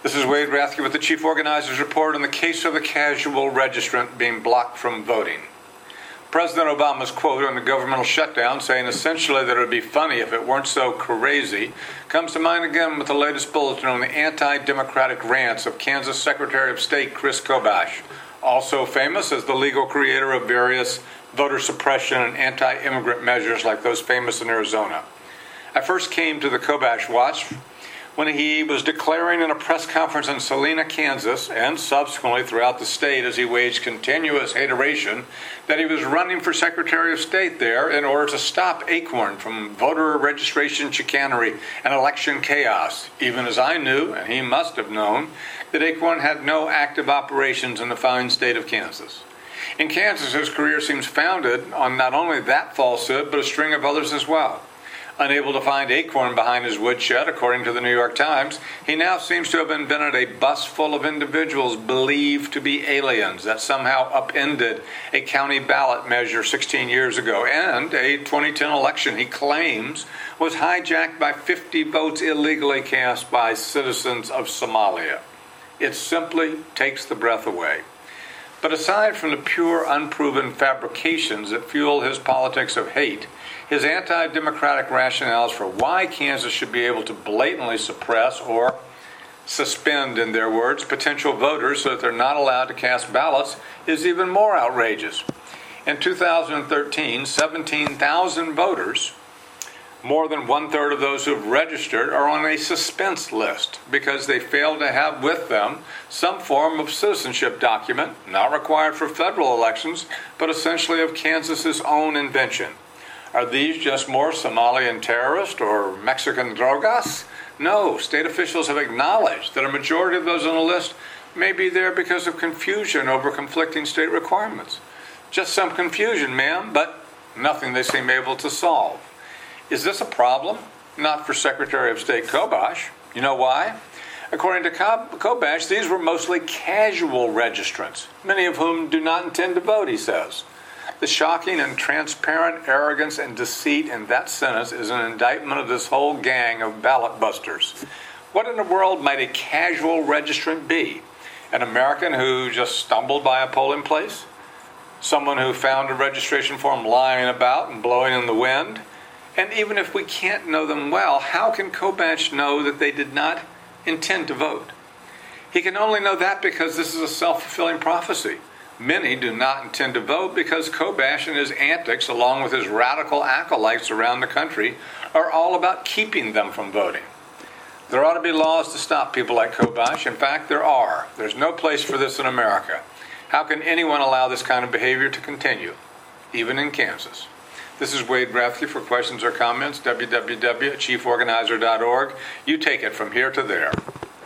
This is Wade Rathke with the Chief Organizer's Report on the case of the casual registrant being blocked from voting. President Obama's quote on the governmental shutdown, saying essentially that it would be funny if it weren't so crazy, comes to mind again with the latest bulletin on the anti-democratic rants of Kansas Secretary of State Chris Kobash, also famous as the legal creator of various voter suppression and anti-immigrant measures like those famous in Arizona. I first came to the Kobash watch when he was declaring in a press conference in Salina, Kansas, and subsequently throughout the state as he waged continuous hateration, that he was running for Secretary of State there in order to stop Acorn from voter registration chicanery and election chaos, even as I knew, and he must have known, that Acorn had no active operations in the fine state of Kansas. In Kansas, his career seems founded on not only that falsehood, but a string of others as well. Unable to find Acorn behind his woodshed, according to the New York Times, he now seems to have invented a bus full of individuals believed to be aliens that somehow upended a county ballot measure 16 years ago and a 2010 election he claims was hijacked by 50 votes illegally cast by citizens of Somalia. It simply takes the breath away. But aside from the pure, unproven fabrications that fuel his politics of hate, his anti-democratic rationales for why Kansas should be able to blatantly suppress or suspend, in their words, potential voters so that they're not allowed to cast ballots is even more outrageous. In 2013, 17,000 voters, more than one-third of those who have registered, are on a suspense list because they failed to have with them some form of citizenship document, not required for federal elections, but essentially of Kansas's own invention. Are these just more Somalian terrorists or Mexican drogas? No, state officials have acknowledged that a majority of those on the list may be there because of confusion over conflicting state requirements. Just some confusion, ma'am, but nothing they seem able to solve. Is this a problem? Not for Secretary of State Kobash. You know why? According to Kobash, these were mostly casual registrants, many of whom do not intend to vote, he says. The shocking and transparent arrogance and deceit in that sentence is an indictment of this whole gang of ballot busters. What in the world might a casual registrant be? An American who just stumbled by a polling place? Someone who found a registration form lying about and blowing in the wind? And even if we can't know them well, how can Kobash know that they did not intend to vote? He can only know that because this is a self-fulfilling prophecy. Many do not intend to vote because Kobash and his antics, along with his radical acolytes around the country, are all about keeping them from voting. There ought to be laws to stop people like Kobash. In fact, there are. There's no place for this in America. How can anyone allow this kind of behavior to continue, even in Kansas? This is Wade Rathke. For questions or comments, www.chieforganizer.org. You take it from here to there.